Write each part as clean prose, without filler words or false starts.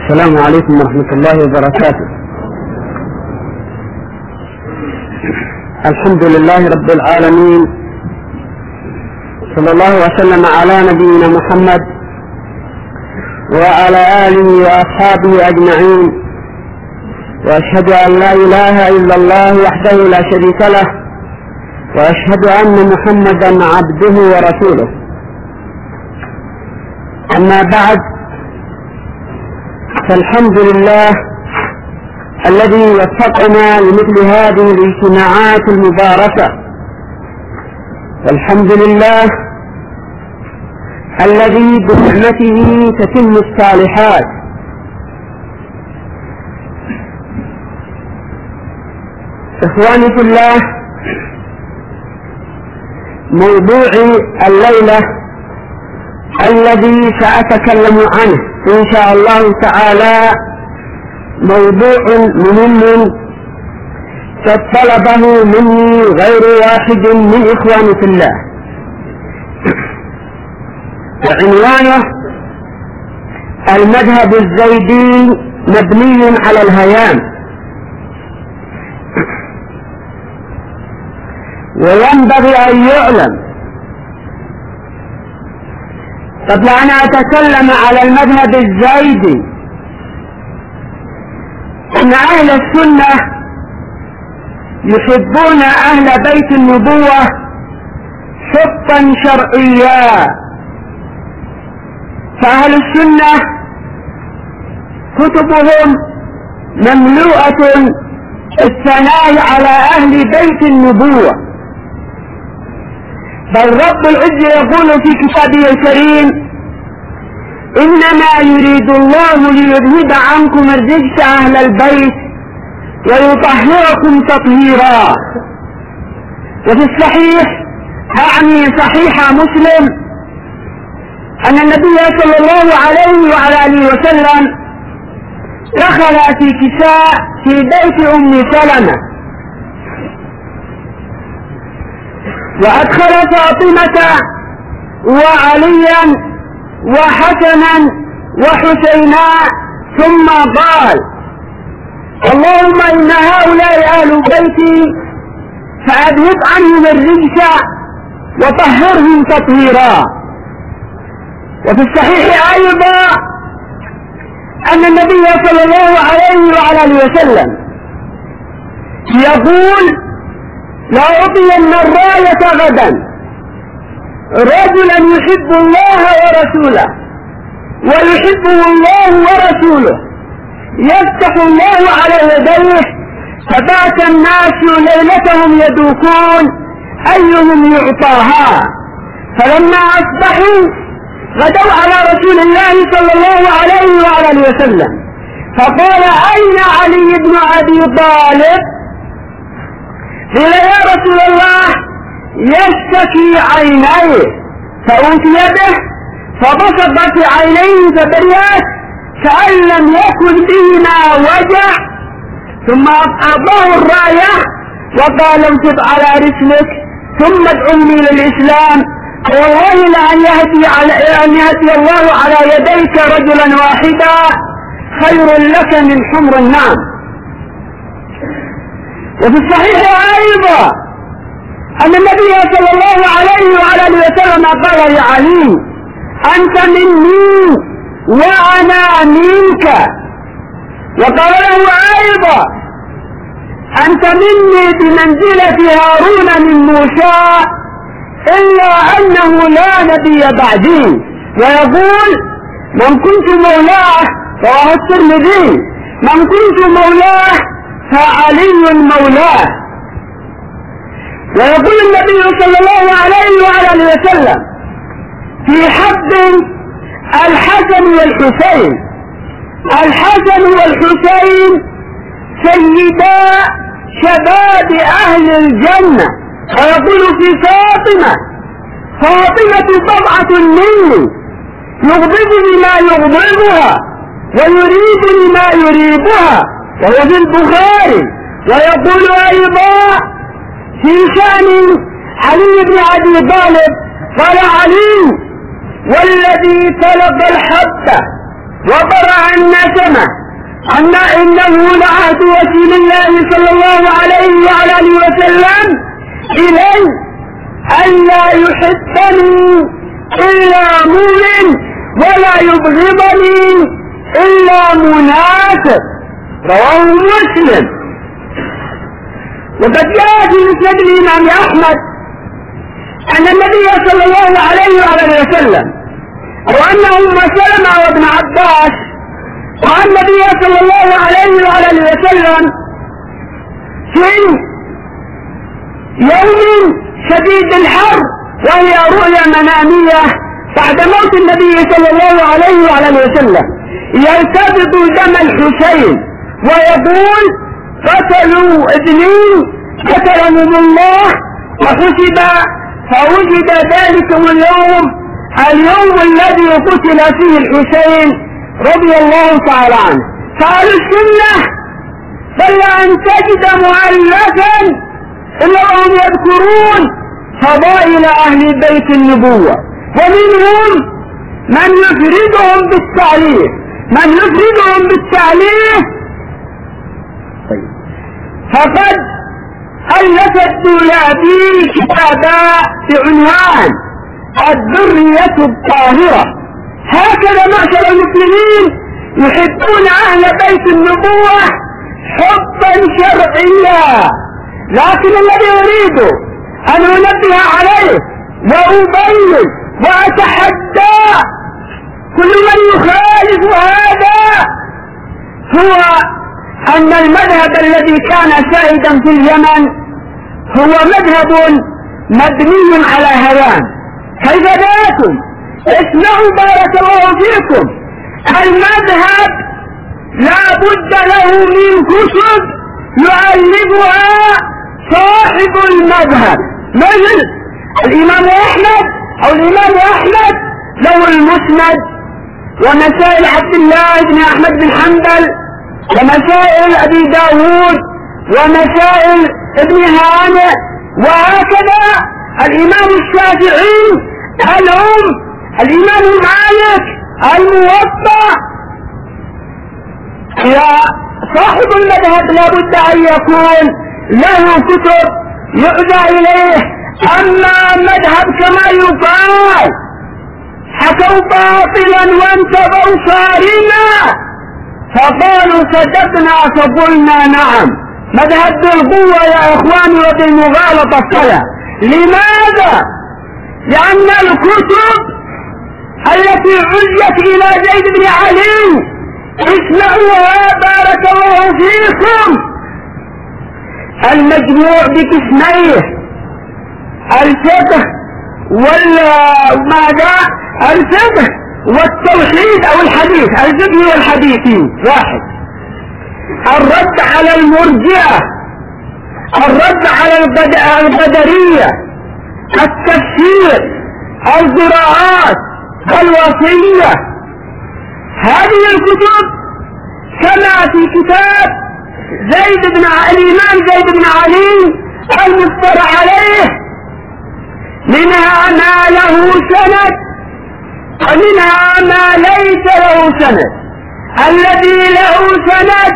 السلام عليكم ورحمة الله وبركاته. الحمد لله رب العالمين، صلى الله وسلم على نبينا محمد وعلى آله وأصحابه أجمعين، وأشهد أن لا إله إلا الله وحده لا شريك له، وأشهد أن محمدا عبده ورسوله. أما بعد، فالحمد لله الذي وفقنا لمثل هذه الاجتماعات المباركة، والحمد لله الذي بنعمته تتم الصالحات. إخواني في الله، موضوع الليلة الذي سأتكلم عنه إن شاء الله تعالى موضوع مهم قد طلبه مني غير واحد من إخواني في الله، وعنوانه المذهب الزيدي مبني على الهيام. وينبغي أن يعلم قبل أن أتكلم على المذهب الزيدي أن أهل السنة يحبون أهل بيت النبوة حبا شرعيا، فأهل السنة كتبهم مملوءة الثناء على أهل بيت النبوة، بل رب العزة يقول في كتابه الكريم: إنما يريد الله ليذهب عنكم الرجس أهل البيت ويطهركم تطهيرا. وفي الصحيح، أعني صحيح مسلم، أن النبي صلى الله عليه وعلى آله وسلم دخل في كساء في بيت أم سلمة، وأدخل فاطمة وعليا وحسنا وحسينا، ثم قال: اللهم إن هؤلاء أهل بيتي فأذهب عنهم الرجس وطهرهم تطهيرا. وفي الصحيح أيضا أن النبي صلى الله عليه وعلى آله وسلم يقول: لأعطين الراية غدا رجلا يحب الله ورسوله ويحبه الله ورسوله، يفتح الله على يديه، فبات الناس ليلتهم يدوكون أيهم يعطاها، فلما أصبحوا غدوا على رسول الله صلى الله عليه وعلى وسلم، فقال: أين علي بن أبي طالب؟ قيل: يا رسول الله يشتكي عينيه، فأوتي به فبصق في عينيه فبرئت كأن لم يكن بهما وجع، ثم أعطاه الراية وقال: امسك على رسلك ثم ادعوني للإسلام، والله لأن يهدي الله على يديك رجلا واحدا خير لك من حمر النعم. وفي الصحيح أيضا أن النبي صلى الله عليه وعلى آله وسلم قال لعلي: أنت مني وأنا منك. وقال له أيضا: أنت مني بمنزلة هارون من موسى، إلا أنه لا نبي بعدي. ويقول: من كنت مولاه، رواه الترمذي، من كنت مولاه فعلي مولاه. ويقول النبي صلى الله عليه وعلى آله وسلم في حق الحسن والحسين: الحسن والحسين سيدا شباب أهل الجنة. ويقول في فاطمة: فاطمة بضعة مني، يغضبني ما يغضبها ويريبني ما يريبها، وهو في البخاري. ويقول أيضا في شأن علي بن أبي طالب: قال علي: والذي فلق الحبة وبرأ النسمة أن إنه لعهد رسول الله صلى الله عليه وعلى آله وسلم إلي ألا يحبني إلا مؤمن ولا يبغضني إلا منافق. رواه مسلم. وقد جاء في مسند الإمام أحمد أن النبي صلى الله عليه وعلى آله وسلم وأن أم سلمة وابن عباس وأن النبي صلى الله عليه وعلى آله وسلم في يوم شديد الحر وهي رؤيا منامية بعد موت النبي صلى الله عليه وعلى آله وسلم يلتفت دم الحسين ويقول قتلوا اثنين قتلهم الله وحسب فوجد ذلك اليوم الذي قتل فيه الحسين رضي الله تعالى عنه. فأهل السنة بل أن تجد مؤلفا إنهم يذكرون فضائل أهل بيت النبوة، ومنهم من يفردهم بالتعليف فقد ألف الدولابي كتابا بعنوان الذرية الطاهرة. هكذا معشر المسلمين يحبون أهل بيت النبوة حبا شرعيا، لكن الذي أريد أن أنبه عليه وأبين وأتحدى كل من يخالف هذا هو أن المذهب الذي كان سائدا في اليمن هو مذهب مبني على هوان. كيف ذاكم؟ اسمعوا بارك الله فيكم. المذهب لا بد له من كتب يؤلفها صاحب المذهب، مثل الإمام أحمد له المسند ومسائل عبد الله بن أحمد بن حنبل ومسائل أبي داود ومسائل ابن هانئ، وهكذا الإمام الشافعي الإمام مالك الموطأ. يا صاحب المذهب لابد أن يكون له كتب يؤدى إليه. أما المذهب كما يقال حكوا باطلا وانتبوا صارما فقالوا صدقنا فقلنا نعم. مذهب بالقوة يا إخواني وبالمغالطة الصلاة. لماذا؟ لأن الكتب التي عزت إلى زيد بن علي اسمعوها بارك الله فيكم: المجموع بقسميه، الفقه الفقه والتوحيد أو الحديث، الفقه والحديث واحد. الرد على المرجئة، الرد على القدرية، التفسير، القراءات، الوصية. هذه الكتب كما في كتاب الإمام زيد بن علي المفترى عليه منها ما له سند ومنها ما ليس له سند. الذي له سند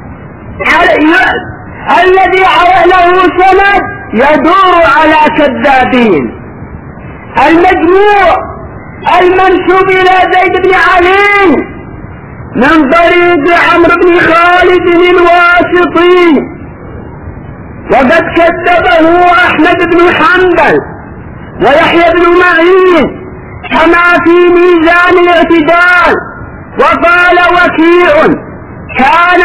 يدور على كذابين. المجموع المنسوب إلى زيد بن علي من طريق عمرو بن خالد الواسطي، وقد كذبه أحمد بن حنبل ويحيى بن معين كما في ميزان الاعتدال. وقال وكيع كان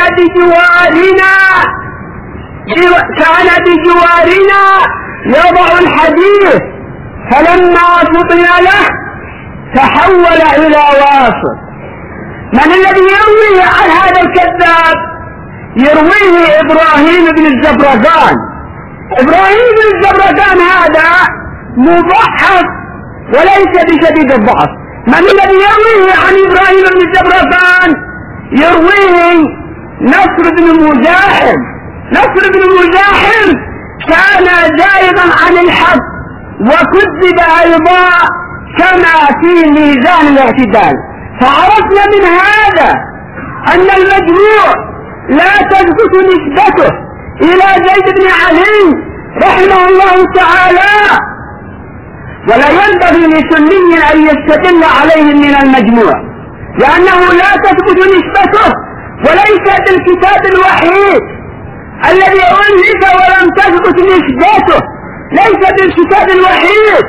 بجوارنا يضع الحديث، فلما فطن له تحول إلى واسط. من الذي يرويه عن هذا الكذاب؟ يرويه إبراهيم بن الزبرقان. إبراهيم بن الزبرقان هذا مضحف وليس بشديد الضعف. من الذي يرويه عن إبراهيم بن الزبرقان؟ يرويه نصر بن مزاحم. نصر بن مزاحم كان زائغا عن الحق وكذب أيضا كما في ميزان الاعتدال. فعرفنا من هذا أن المجموع لا تثبت نسبته إلى زيد بن علي رحمه الله تعالى، ولا ينبغي لسني أن يستدل عليهم من المجموع، لأنه لا تثبت نسبته، وليس بالكتاب الوحيد الذي ألف ولم تثبت نسبته، ليس بالكتاب الوحيد.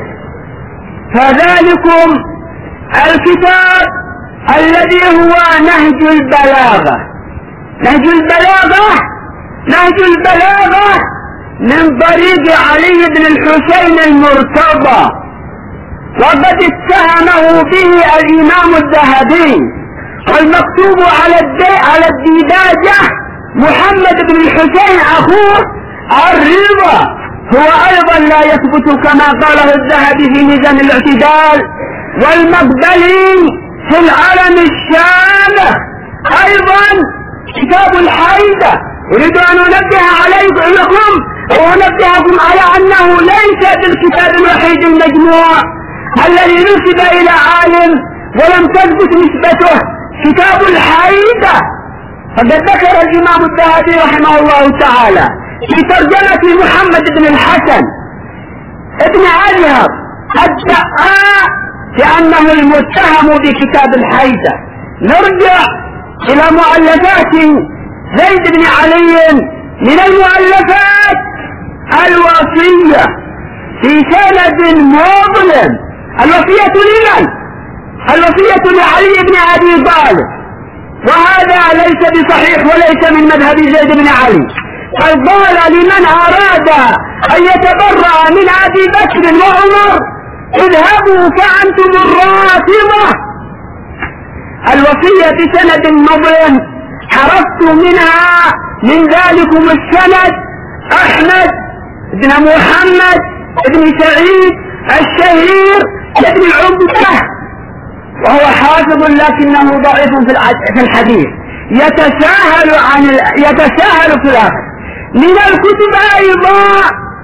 فذلكم الكتاب الذي هو نهج البلاغة. نهج البلاغة من طريق علي بن الحسين المرتضى، وقد اتهمه به الإمام الذهبي، والمكتوب على الديباجة محمد بن الحسين أخوه الرضا، هو أيضا لا يثبت كما قاله الذهبي في ميزان الاعتدال، والمقبلي في العلم الشامخ أيضا كتاب الحيدة. أريد أن أنبه عليكم وأنبهكم على أنه ليس بالكتاب الوحيد المجموع الذي نسب إلى عالم ولم تثبت نسبته كتاب الحيدة. فقد ذكر الإمام الذهبي رحمه الله تعالى في ترجمة محمد بن الحسن ابن أزهر الدعاء كأنه المتهم بكتاب الحيدة. نرجع إلى مؤلفات زيد بن علي، من المؤلفات الوصية في سند مظلم. الوصية لمن؟ الوصية لعلي بن أبي طالب، وهذا ليس بصحيح وليس من مذهب زيد بن علي. قد قال لمن أراد أن يتبرأ من أبي بكر وعمر اذهبوا فأنتم الرافضة. الوصية بسند مظلم، عرفت منها من ذلكم السند أحمد بن محمد بن سعيد الشهير بن العبدة، وهو حافظ لكنه ضعيف في الحديث، يتساهل في الآخر. من الكتب أيضا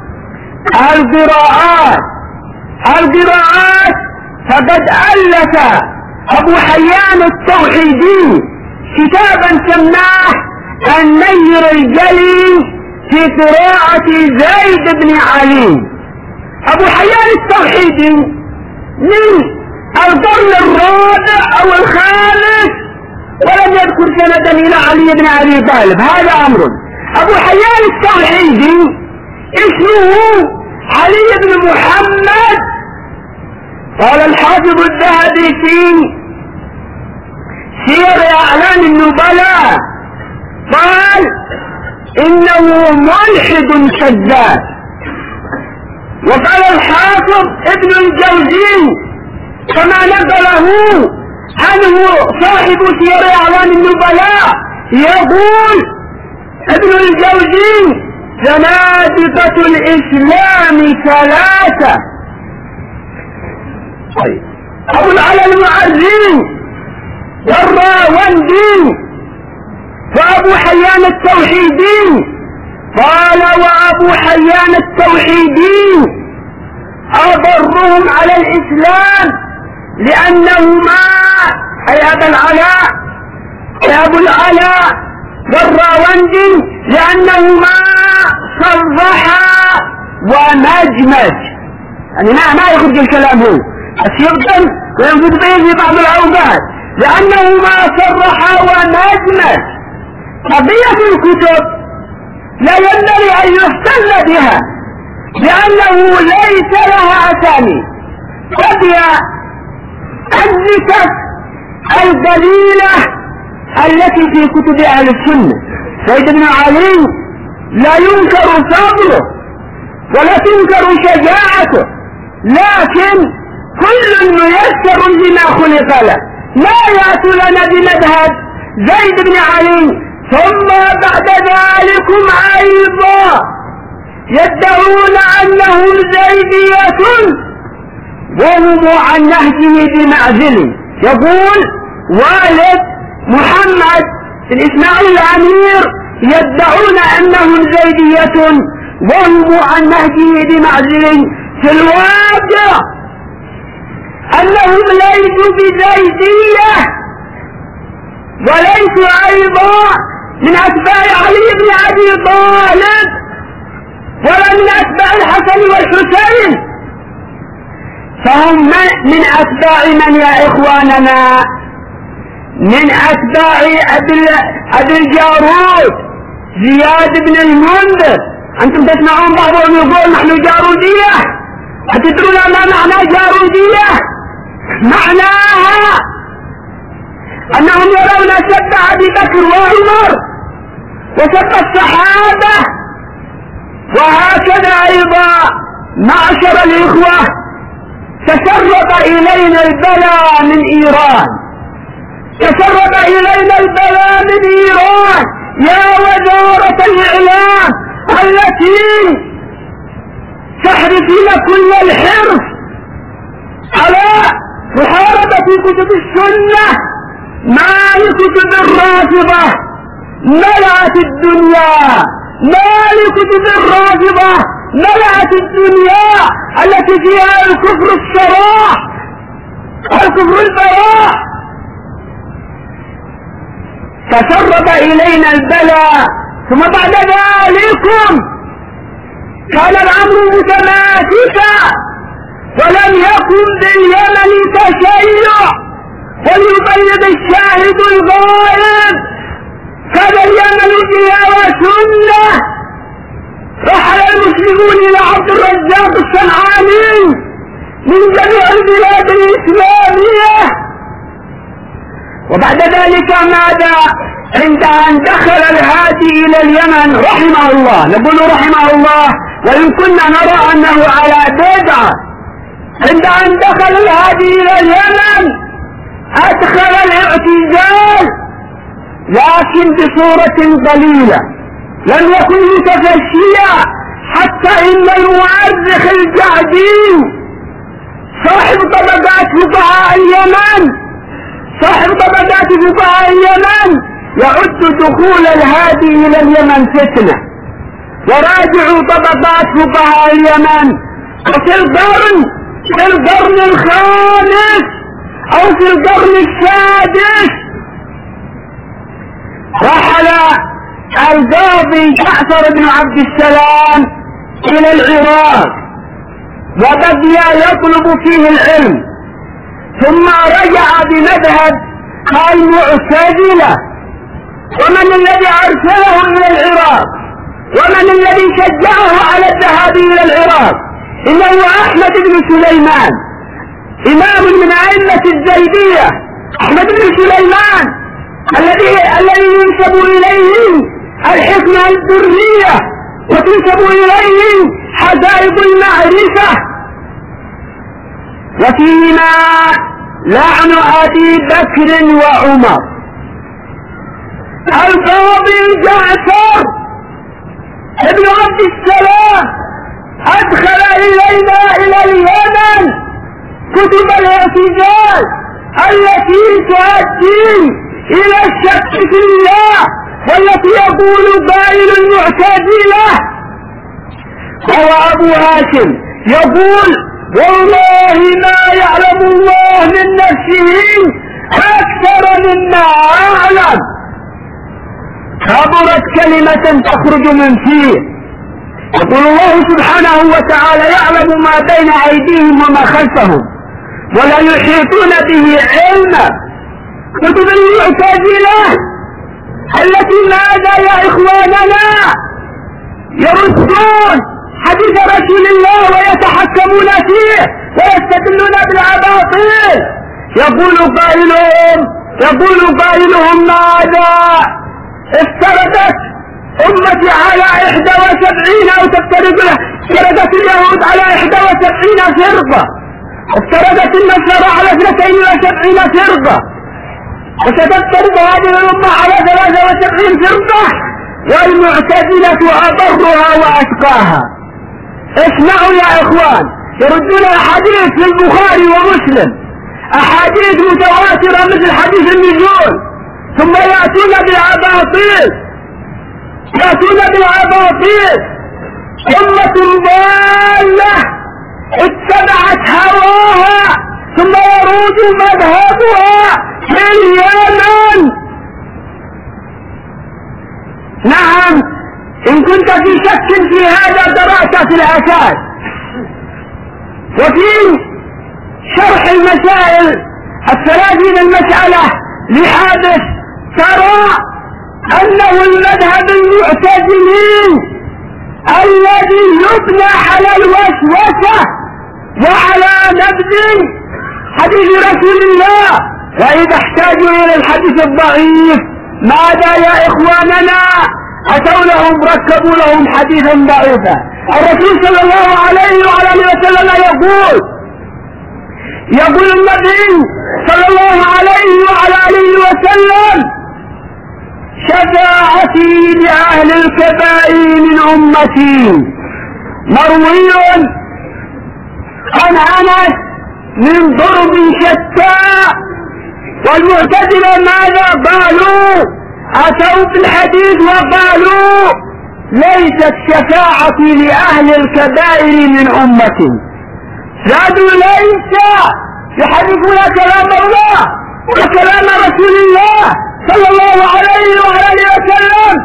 القراءات، فقد ألف أبو حيان التوحيدي كتابا سماه النير الجلي في قراءة زيد بن علي. أبو حيان التوحيدي من القرن الرابع أو الخامس، ولم يذكر سندا إلى علي بن أبي طالب، هذا أمر. أبو حيان التوحيدي اسمه علي بن محمد. قال الحافظ الذهبي في سير أعلام النبلاء، قال إنه ملحد كذاب. وقال الحافظ ابن الجوزي كما نقله عنه صاحب سير أعلام النبلاء، يقول ابن الجوزي زنادقة الإسلام ثلاثة. أبو العلا المعري والراوندي وأبو حيان التوحيدي. قال وأبو حيان التوحيدي أضرهم على الإسلام لأنهما أي أبو العلاء والراوندي لأنهما صرحا ومجمج، يعني ما يخرج الكلام هو بس يبطل وينفذ به في بعض الأوقات، لأنهما صرحا ومجمج. قضية الكتب لا ينبغي أن يحتل بها لأنه ليس لها أسامي. قضي النكت القليلة التي في كتب أهل السنة. زيد بن علي لا ينكر فضله ولا تنكر شجاعته، لكن كل ميسر لما خلق له. لا يأتي لنا بمذهب زيد بن علي ثم بعد ذلكم أيضا يدعون أنهم زيدية وهم عن نهجه بمعزل. يقول والد محمد بن إسماعيل الأمير يدعون أنهم زيدية وهم عن نهجه بمعزل. في الواقع أنهم ليسوا بزيدية وليسوا أيضا من أتباع علي بن أبي طالب ولا من أتباع الحسن والحسين، فهم من أتباع من يا إخواننا؟ من أتباع أبي الجارود زياد بن المنذر. أنتم تسمعون بعضهم يقول نحن جارودية. أتدرون ما معنى جارودية؟ معناها أنهم يرون سب أبي بكر وعمر وسب الصحابة. وهكذا أيضا معشر الإخوة تسرب إلينا البلاء من إيران، تسرب إلينا البلاء من إيران يا وزارة الإعلام التي تحرصين كل الحرص على محاربة كتب السنة. ما لكتب الرافضة ملأت الدنيا، ما لكتب الرافضة ملأت الدنيا التي فيها الكفر الصراح، الكفر البراح. تسرب إلينا البلاء. ثم بعد ذلك كان الأمر متماسكا ولم يكن باليمن تشيع. وليبين الشاهد الغائب كان اليمن فيها وسنة. رحل المسلمون إلى عبد الرزاق الصنعاني من جميع البلاد الإسلامية. وبعد ذلك ماذا؟ عند أن دخل الهادي إلى اليمن رحمه الله، نقول رحمه الله وإن كنا نرى أنه على بدعة، عند أن دخل الهادي إلى اليمن أدخل الاعتزال لكن بصورة قليلة، لم يكن متفشيا، حتى إن المؤرخ الجعدي صاحب طبقات فقهاء اليمن، صاحب طبقات فقهاء اليمن يعد دخول الهادي إلى اليمن فتنة. وراجعوا طبقات فقهاء اليمن، وفي القرن الخامس أو في القرن السادس رحل القاضي جعفر بن عبد السلام إلى العراق وبقي يطلب فيه العلم، ثم رجع بمذهب المعتزلة. ومن الذي أرسله إلى العراق؟ ومن الذي شجعه على الذهاب إلى العراق؟ إنه أحمد بن سليمان، إمام من أئمة الزيدية. أحمد بن سليمان الذي ينسب إليه الحكمة الدرية وتنسب إليه حدائق المعرفة. وفيما لعن أبي بكر وعمر. القاضي جعفر ابن عبد السلام أدخل إلينا إلى اليمن كتب الاعتزال التي تؤدي إلى الشك في الله، والتي يقول قائل المعتزلة هو أبو هاشم يقول والله ما يعلم الله من نفسه أكثر مما أعلم. كبرت كلمة تخرج من فيه. يقول الله سبحانه وتعالى يعلم ما بين أيديهم وما خلفهم ولا يحيطون به علما. كتب المعتزلة التي ماذا يا إخواننا؟ يردون حديث رسول الله ويتحكمون فيه ويستدلون بالأباطيل. يقول قائلهم ماذا؟ افترضت أمتي على 71 أو افترضت اليهود على 71 فرقة، افترضت النصارى على 72 فرقة، وستفترض هذه الأمة على 73 فرقة، والمعتزلة أضرها وأتقاها. اسمعوا يا إخوان، يردون أحاديث في البخاري ومسلم، أحاديث متواترة مثل حديث النزول، ثم يأتون بالأباطيل، أمة ضالة اتبعت هواها ثم يروج مذهبها في اليمن. نعم، إن كنت في شك في هذا درأت في الأساس. وفي شرح المسائل 30 المسألة لحادث ترى أنه المذهب المعتزلي الذي يبنى على الوسوسة وعلى نبذ حديث رسول الله، وإذا احتاجوا إلى الحديث الضعيف ماذا يا إخواننا؟ أتوا لهم ركبوا لهم حديثا ضعيفا. الرسول صلى الله عليه وعلى آله وسلم يقول النبي صلى الله عليه وعلى آله وسلم: شفاعتي لأهل الكبائر من أمتي. مروي عن أنس من ضرب شتى. والمعتزلة ماذا قالوا؟ أتوا بالحديث وقالوا: ليست شفاعتي لأهل الكبائر من أمتي. زادوا ليس يحرفون كلام الله وكلام رسول الله صلى الله عليه وآله وسلم.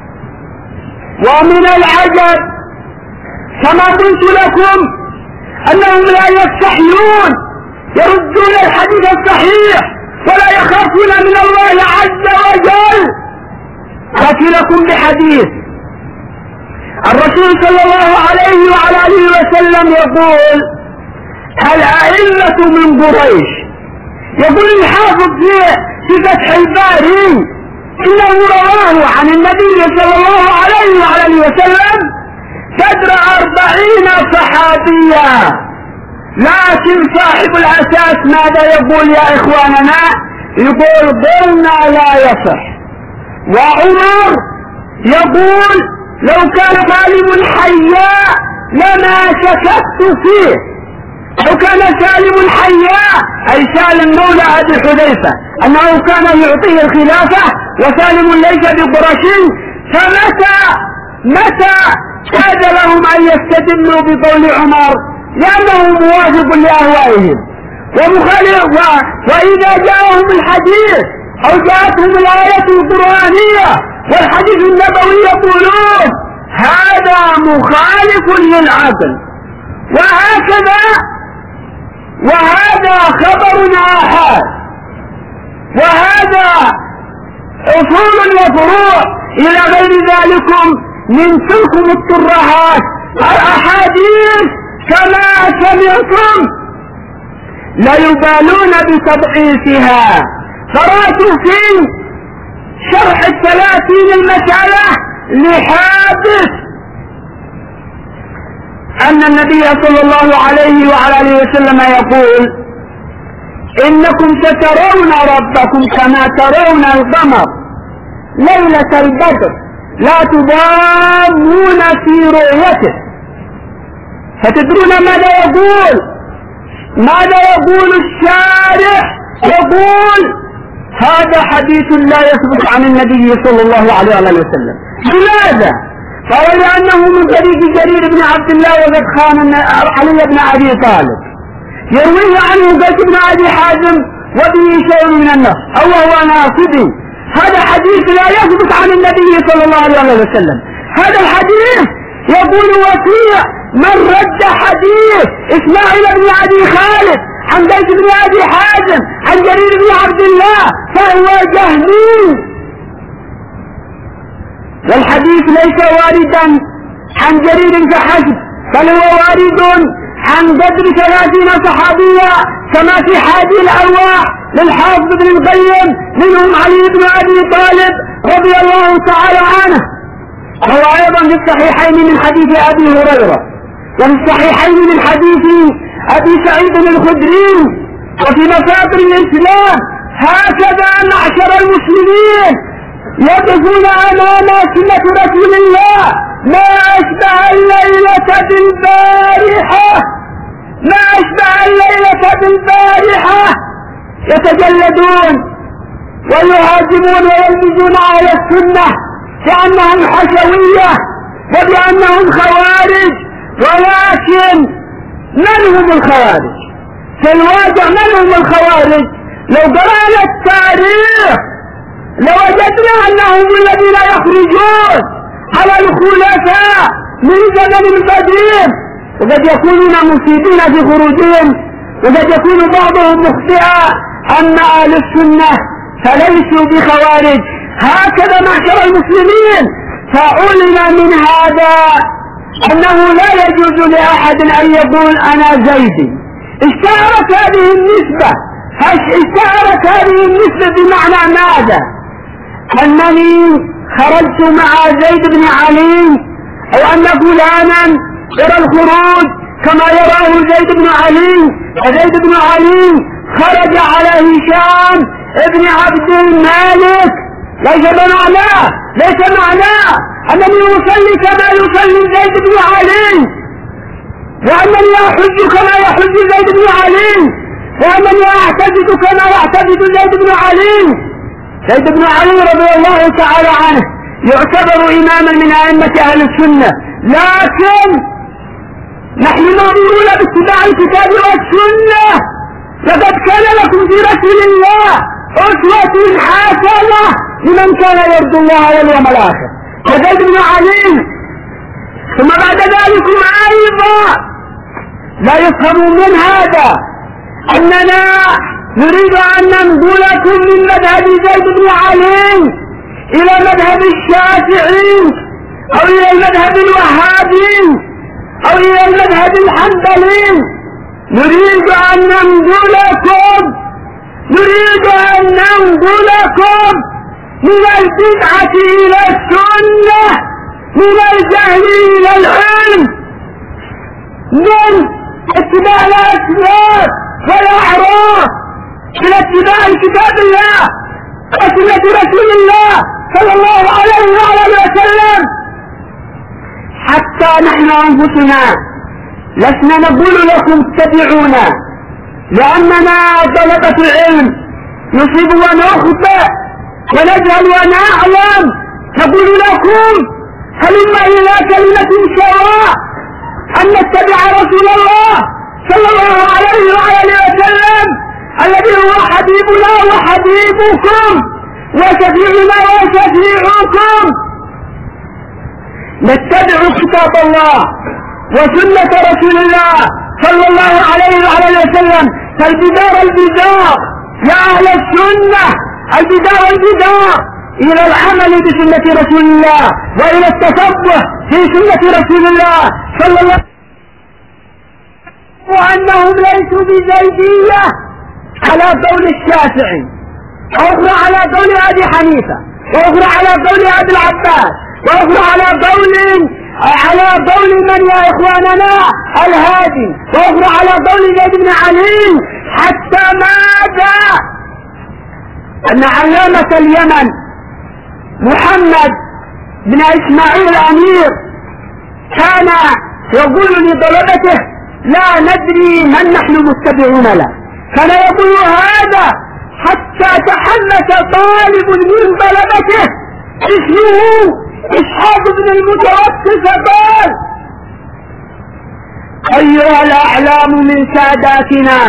ومن العجب كما قلت لكم أنهم لا يستحيون يردون الحديث الصحيح ولا يخافون من الله عز وجل. أتي لكم بحديث الرسول صلى الله عليه وعلى آله وسلم يقول: الأئمة من قريش. يقول الحافظ في فتح الباري إنه رواه عن النبي صلى الله عليه وعلى آله وسلم قدر 40 صحابيا. لكن صاحب الأساس ماذا يقول يا إخواننا؟ يقول: قلنا لا يصح. وعمر يقول: لو كان سالم حيا لما شككت فيه. لو كان سالم حيا أي سالم مولى أبي حذيفة أنه كان يعطيه الخلافة وسالم ليس بقرشي، متى كاد لهم أن يستدلوا بقول عمر لأنه موافق لأهوائهم ومخالف. وإذا جاءهم الحديث أو جاءتهم الآية القرآنية والحديث النبوي يقولون هذا مخالف للعقل. وهذا خبر آحاد، وهذا أصول وفروع إلى غير ذلك من تلكم الترهات الأحاديث كما سمعتم لا يبالون بتضعيفها. قرأت في شرح 30 المسألة لحادث أن النبي صلى الله عليه وعلى آله وسلم يقول: إنكم سترون ربكم كما ترون القمر ليلة البدر لا تضامون في رؤيته. فتدرون ماذا يقول الشارح؟ يقول: هذا حديث لا يثبت عن النبي صلى الله عليه وآله وسلم. لماذا؟ قال: لأنه من طريق جرير بن عبد الله وقد خان علي بن أبي طالب، يرويه عنه قيس بن أبي حازم وبه شيء من النص أو هو ناصبي. هذا حديث لا يثبت عن النبي صلى الله عليه وسلم. هذا الحديث يقول وفيه من رد حديث إسماعيل بن أبي خالد عن قيس بن أبي حازم عن جرير بن عبد الله فهو جهمي. والحديث ليس واردا عن جرير فحسب، بل هو وارد عن قدر 30 صحابية كما في حادي الأرواح للحافظ بن القيم، منهم علي بن أبي طالب رضي الله تعالى عنه. وهو أيضا في الصحيحين من حديث أبي هريرة، وفي الصحيحين من حديث أبي سعيد الخدري، وفي مصادر الإسلام. هكذا معشر المسلمين يقفون أمام سنة رسول الله ما أشبه الليلة بالبارحة، ما أشبه الليلة بالبارحة. يتجلدون ويهاجمون ويلبسون على السنة كأنهم حشوية وبأنهم خوارج. ولكن من هم الخوارج؟ في الواقع من هم الخوارج؟ لو قرأنا التاريخ لوجدنا أنهم الذين يخرجون على الخلفاء من زمن قديم، وقد يكونون مصيبين في خروجهم وقد يكون بعضهم مخطئا. أما أهل السنة فليسوا بخوارج. هكذا معشر المسلمين، فعلم من هذا أنه لا يجوز لأحد أن يقول أنا زيدي. اشتهرت هذه النسبة بمعنى ماذا؟ أنني خرجت مع زيد بن علي، أو أن فلانا يرى الخروج كما يراه زيد بن علي، وزيد بن علي خرج على هشام ابن عبد المالك. ليس معناه أنني يصلي كما يصلي زيد بن علي، وأنني أحج كما يحج زيد بن علي، وأنني أعتقد كما يعتقد زيد بن علي. زيد بن علي رضي الله تعالى عنه يعتبر إماما من أئمة أهل السنة، لكن نحن نؤمنون باتباع الكتاب والسنة. لقد كان لكم في رسول الله أسوة حسنة لمن كان يرجو الله واليوم الآخر، وزيد بن علي. ثم بعد ذلك أيضا لا يفهم من هذا أننا نريد أن ننقلكم من مذهب زيد بن علي إلى مذهب الشافعي أو إلى المذهب الوهابي أو إلى المذهب الحنبلي. نريد أن ننقلكم من البدعة إلى السنة، من الجهل إلى العلم، من اتباع الأسباب والأعراف إلى اتباع كتاب الله وسنة رسول الله صلى الله عليه وآله وسلم. حتى نحن أنفسنا لسنا نقول لكم اتبعونا، لأننا طلبة العلم نصيب ونخطئ ونجهل ونعلم. نقول لكم هلما إلى كلمة سواء أن نتبع رسول الله صلى الله عليه وآله وسلم الذي هو حبيبنا وحبيبكم وشفيعنا وشفيعكم. نتبع كتاب الله وسنة رسول الله صلى الله عليه وآله وسلم. فالبدار يا أهل السنة، البدار إلى العمل بسنة رسول الله وإلى التفقه في سنة رسول الله صلى الله عليه وسلم، وأنهم ليسوا بزيدية على قول الشافعي، وأخرى على قول أبي حنيفة، وأخرى على قول أبي العباس، وأخرى على قول من يا إخواننا الهادي، وأخرى على قول زيد بن علي. حتى ماذا؟ أن علامة اليمن محمد بن إسماعيل الأمير كان يقول لطلبته لا ندري من نحن متبعون له، كان يقول هذا حتى تحمس طالب من طلبته اسمه إسحاق بن المتوفى قال أيها الأعلام من ساداتنا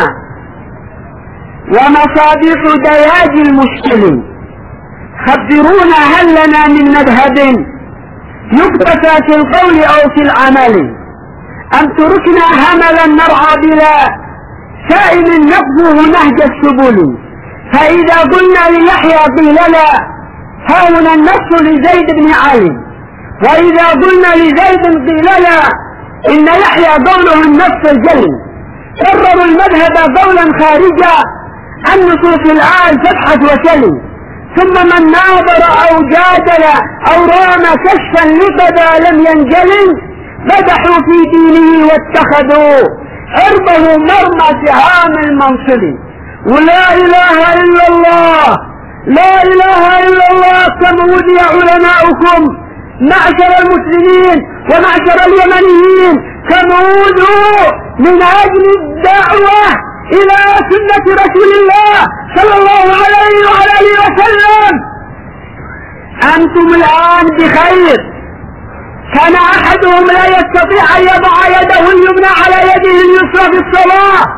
ومصابيح دياج المشكل، خبرونا هل لنا من مذهب يقتفى في القول أو في العمل، أم تركنا هملا نرعى بلا سائل نقضه نهج السبل. فإذا قلنا ليحيى قيل لا هاونا النص لزيد بن علي، وإذا قلنا لزيد قيل لا إن يحيى قوله النص الجلي. قرروا المذهب قولا خارجا عن نصوص الآن فابحث وسلي. ثم من ناظر أو جادل أو رام كشفا لقد لم ينجلي بدحوا في دينه واتخذوا عرضه مرمى سهام المنصب. ولا إله إلا الله، لا إله إلا الله كما ودي علماؤكم معشر المسلمين ومعشر اليمنيين، كمودوا من أجل الدعوة إلى سنة رسول الله صلى الله عليه وآله وسلم. أنتم الآن بخير. كان أحدهم لا يستطيع أن يضع يده اليمنى على يده اليسرى في الصلاة،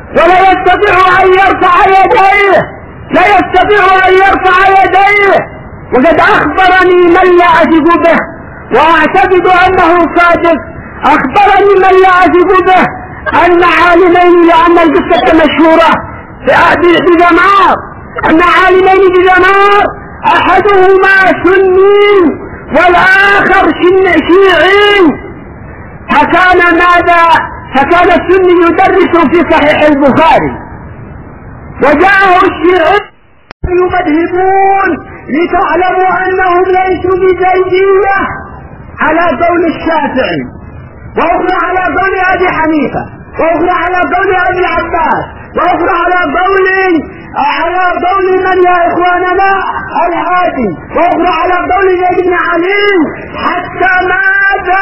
ولا يستطيع أن يرفع يديه، لا يستطيع أن يرفع يديه. وقد أخبرني من لا أثق به وأعتقد أنه صادق، أخبرني من لا أثق به أن عالمين، لأن القصة مشهورة بجمار، أن عالمين بجمار أحدهما سني والآخر شيعي. فكان ماذا؟ فكان السني يدرس في صحيح البخاري، وجاءه الشيعي يمذهبون لتعلموا أنهم ليسوا بزيدية على قول الشافعي، وأخرى على قول أبي حنيفة، وأخرى على قول أبي العباس، وأخرى على قول من يا إخواننا الهادي، وأخرى على قول زيد بن علي. حتى ماذا؟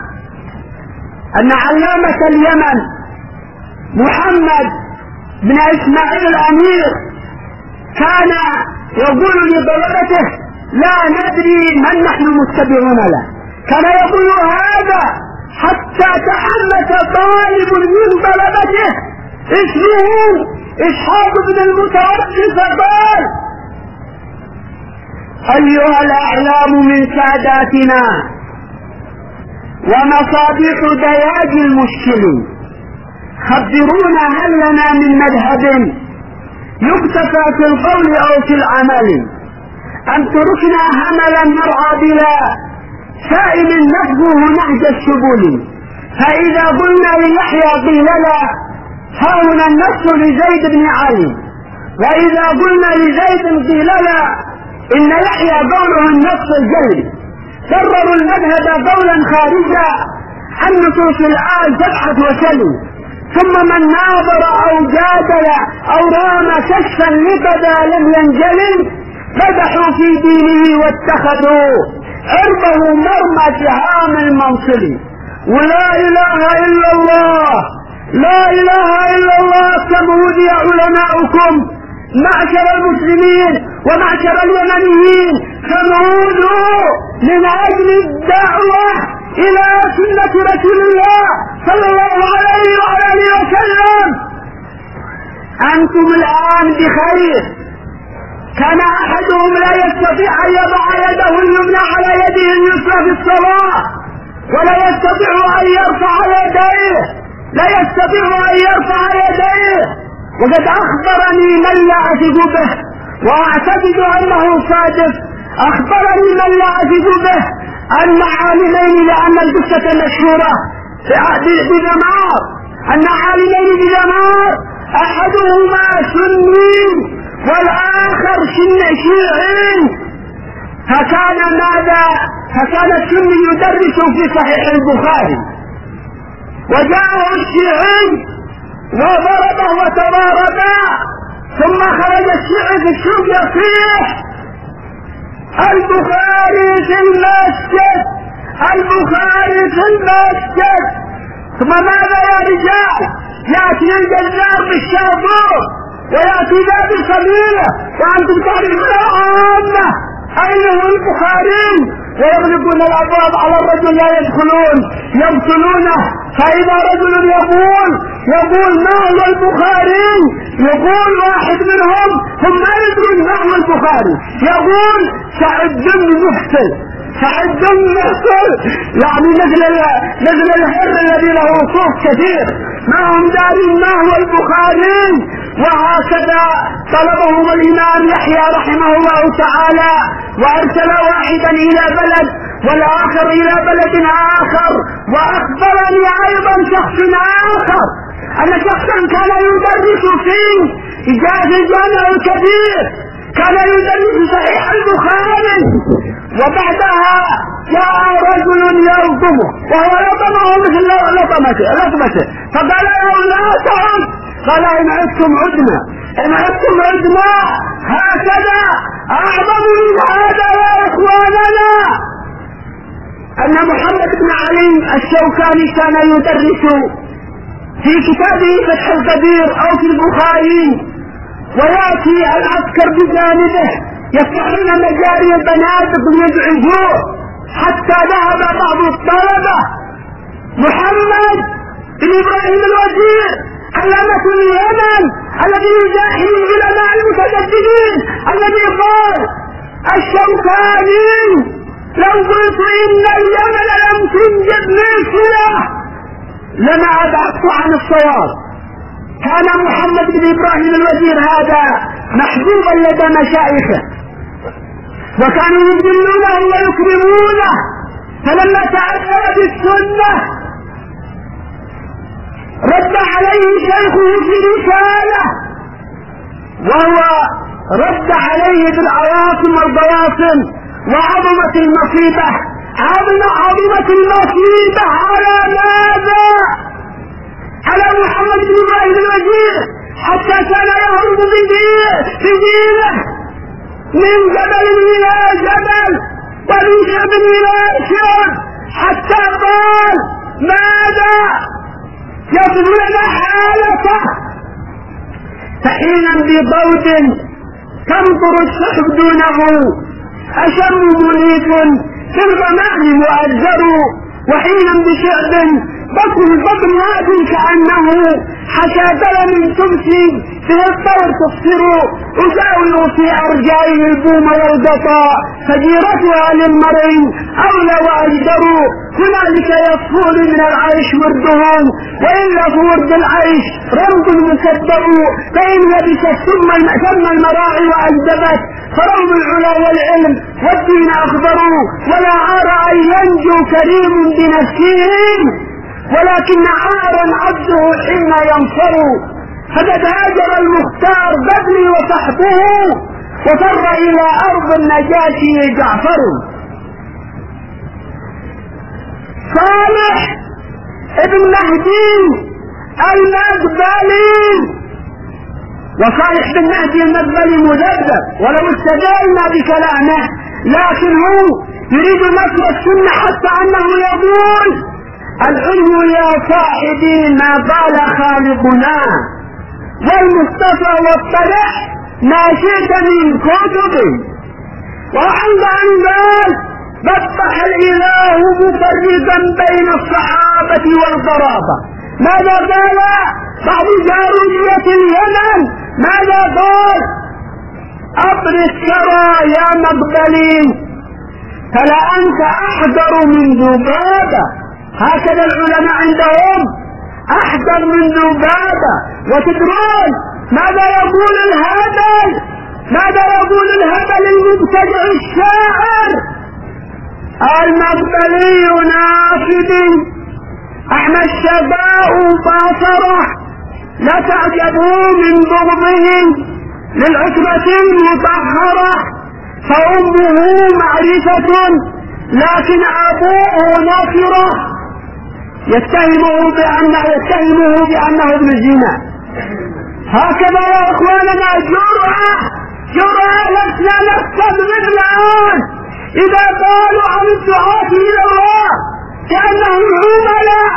أن علامة اليمن محمد بن إسماعيل الأمير كان يقول لطلبته لا ندري من نحن متبعون له، كان يقول هذا حتى تحمس طالب من طلبته اسمه إسحاق بن المتوفي فقال أيها الأعلام من ساداتنا ومصابيح دياج المشكل، خبرونا هل لنا من مذهب يكتفى في القول أو في العمل، أم تركنا هملا نرعى بلا سائل نفذه نهج السبل. فإذا قلنا ليحيى قيل لا هاهنا النص لزيد بن علي، وإذا قلنا لزيد قيل لا إن يحيى قوله النص الجلي. كرروا المذهب قولا خارجا عن نصوص الآن تبحث وسلم، ثم من ناظر أو جادل أو رام كشفا لبدا لم ينجلل فتحوا في دينه واتخذوا عرضه مرمى سهام المنصل. ولا إله إلا الله، لا إله إلا الله كمود يا علماؤكم معشر المسلمين ومعشر اليمنيين، فنعودوا من أجل الدعوة إلى سنة رسول الله صلى الله عليه وآله وسلم. أنتم الآن بخير. كان أحدهم لا يستطيع أن يضع يده اليمنى على يده اليسرى في الصلاة، ولا يستطيع أن يرفع يديه، لا يستطيع أن يرفع يديه. وقد أخبرني من لا أثق به وأعتقد أنه صادق، أخبرني من لا أثق به أن عالمين، لأن القصة مشهورة بجمار، أن عالمين بجمار أحدهما سني والآخر شيعي. فكان ماذا؟ فكان السني يدرس في صحيح البخاري، وجاءه الشيعي وضربه وتضاربا، ثم خرج الشيعي في السوق يصيح البخاري في المسجد، البخاري في المسجد. ثم ماذا يا رجال؟ يأتي الجزار بالشابور ويأتي ذا بالقبيلة، وأنتم تعرفون عامة أيها البخاري، ويغلقون الأبواب على الرجل لا يدخلون، يقتلونه. فإذا رجل يقول ما هو البخاري، يقول واحد منهم ثم لا يدرون ما هو البخاري، يقول سعد بن محسن، سعد بن محسن، يعني مثل الحر الذي له صوف كثير، ما هم دارين ما هو البخاري. وهكذا طلبهم الإمام يحيى رحمه الله تعالى، وأرسل واحدا إلى بلد والآخر إلى بلد آخر. وأخبرني أيضا شخص آخر أن شخصا كان يدرس فيه الجامع الكبير، كان يدرس صحيح البخاري، وبعدها جاء رجل يلطمه وهو لطمه مثل لطمته، فقال له لا تعد، قال إن عدتم عدنا، إن عدتم عدنا. هكذا أعظم من هذا يا إخواننا أن محمد بن علي الشوكاني كان يدرس في كتابه فتح القدير أو في البخاري، ويأتي العسكر بجانبه يفتحون مجاري البنادق ليزعجوه، حتى ذهب بعض الطلبة محمد بن إبراهيم الوزير علامة اليمن الذي يزاحم العلماء المتجددين الذي قال الشوكاني لو قلت ان اليمن لم تنجب مثله لما ابعدت عن الصواب. كان محمد بن ابراهيم الوزير هذا محبوبا لدى مشايخه وكانوا يذلونه ويكرمونه، فلما تعلم بالسنة رد عليه شيخه في رسالة، وهو رد عليه بالعواصم والبواصم، وعظمت المصيبة. عظمت المصيبة على ماذا؟ على محمد بن ابراهيم الوزير، حتى كان يهرب بدينه من جبل الى جبل ومن شعب الى شعب، حتى قال ماذا يصف لنا حالته. فحينا بضوء تنظر السحب دونه، أشم منيف في الغمام مؤجر، وحينا بشعب بطن واد كأنه حشى من تمسي فيه الطير تصفر، أزاول في أرجائه البوم والبطاء، فجيرتها للمرين أولى وأجدر. هنالك يصفون من العيش وردهم، وإلا فورد العيش رمض مكدر، فإن يبست ثم المراعي وأجدبت، فروم العلا والعلم والدين أخبروا، ولا عار أن ينجو كريم بنفسهم، ولكن عارا عبده حين ينصر. فقد هاجر المختار بدري وصحبه، وفر إلى أرض النجاشي جعفر. صالح ابن مهدي المقبلي، وصالح بن مهدي المقبلي مذبذب ولو استدلنا بكلامه، لكن هو يريد نصر السنة، حتى أنه يقول العلم يا صاحبي ما قال خالقنا، والمصطفى والطلع ما شئت من كتبي. وعند أن قال بطح الإله مفرقا بين الصحابة والقرابة، ماذا قال بعد جارية اليمن؟ ماذا قال؟ أبرز كرى يا مقبلين فلا أنت أحذر من ذبابة. هكذا العلماء عندهم أحذر من ذبابة. وتدرون ماذا يقول الهبل؟ ماذا يقول الهبل المبتدع الشاعر؟ المقبلي نافذ أعمى الشباء باصره، لا تعجبوا من بغضهم للعتبة المطهرة، فأمه معرفة لكن أبوه نافرة، يتهمه بأنه ابن الزنا. هكذا يا إخواننا جرأة لسنا نستبعد الآن إذا قالوا عن الدعاة إلى الله كأنهم عملاء،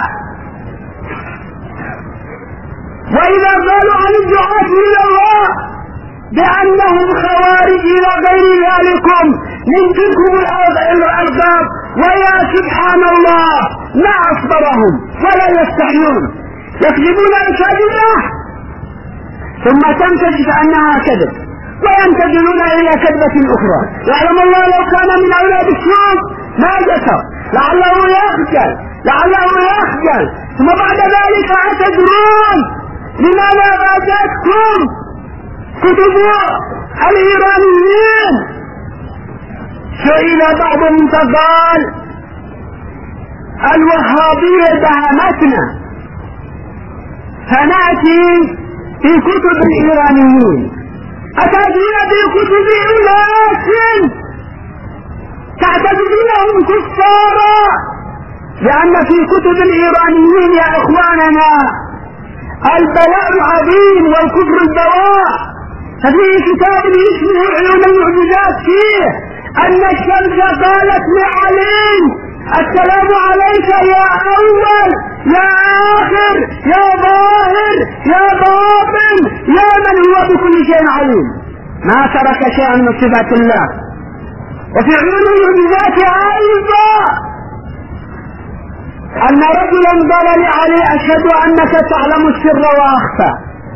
وإذا قالوا عن الدعاة إلى الله بأنهم خوارج إلى غير ذلكم من تلكم الألقاب. ويا سبحان الله ما أصبرهم ولا يستحيون، يكذبون الكذبة ثم تنكشف أنها كذب، وينتقلون إلى كذبة أخرى. يعلم الله لو كان من أولاد الشيوخ ما ذكر، لعله يخجل. ثم بعد ذلك أتدرون لماذا غادتكم كتب الإيرانيين؟ سئل بعضهم فقال الوهابية دهمتنا، فنأتي في كتب الإيرانيين. أتأتين في كتب أناس تعتبرونهم كفارا، لأن في كتب الإيرانيين يا إخواننا البلاء العظيم والكفر البواء. ففي كتاب اسمه علوم المعجزات فيه أن الشمس قالت لعلي السلام عليك يا أول يا آخر يا ظاهر يا باطن يا من هو بكل شيء عليم، ما ترك شيئا من صفات الله. وفي علوم المعجزات أيضا أن رجلا قال لعلي أشهد أنك تعلم السر وأخفى،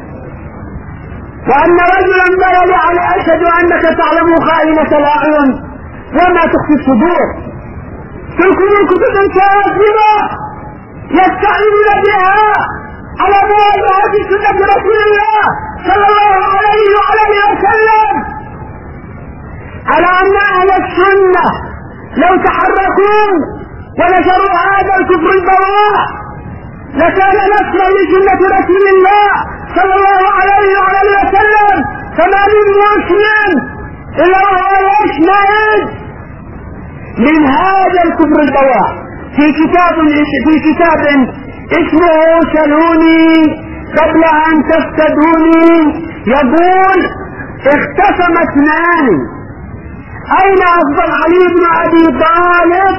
وأن رجلا قال لعلي أشهد أنك تعلم خائنة الأعين وما تخفي الصدور. تلكم الكتب الكاذبة يستعينون بها على مواجهة سنة رسول الله صلى الله عليه وآله وسلم، على أن أهل السنة لو تحركوا ونشروا هذا الكفر البواح لكان نصرا لسنة رسول الله صلى الله عليه وآله وسلم، فما من مسلم إلا وهو يشمئز من هذا الكفر البواح. في كتاب اسمه سلوني قبل أن تفتدوني يقول: اختصم اثنان، أين أفضل، علي بن أبي طالب